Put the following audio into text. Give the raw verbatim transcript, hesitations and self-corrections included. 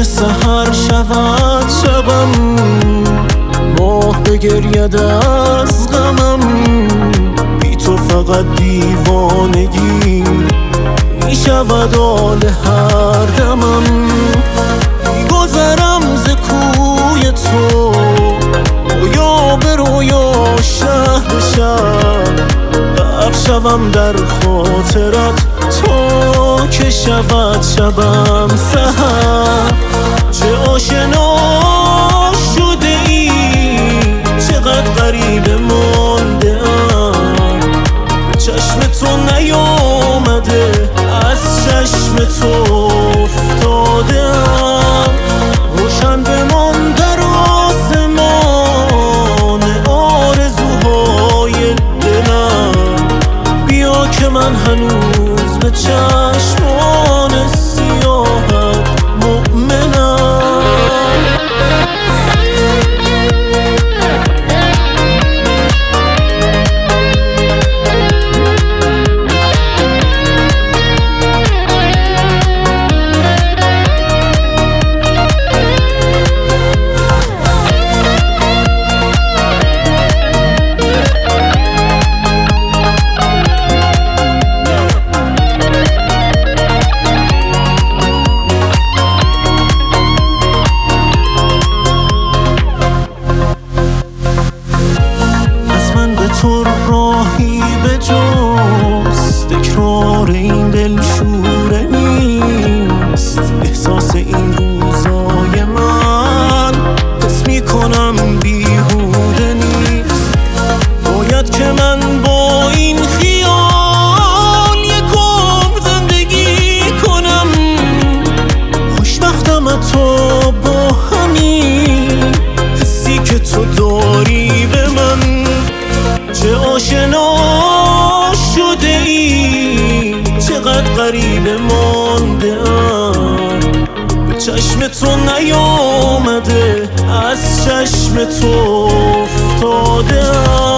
که سحر شود شبم، ماه بگرید از غمم، بی تو فقط دیوانگی می شود آل هر دمم. می گذرم ز کوی تو رویا به رویا، شهر به شهر غرق شوم در خاطرت تا که شود شبم سحر. چه آشنا شده ای، چقدر غریب مانده ام، چشم تو نیامده از چشم تو افتاده ام. روشن بمان در آسمان آرزوهای دلم، بیا که من هنوز به چشمان سیاهت مؤمنم. تو راهی به جز تکرار این دلشوره نیست. احساس این روزای من حس میکنم بیهوده نیست. باید که من با این خیال یک عمر زندگی کنم، خوشبختم تو با همین حسی که تو داری به من. چه آشنا شده ای، چقدر غریب مانده ام، به چشم تو نیامده از چشم تو افتاده ام.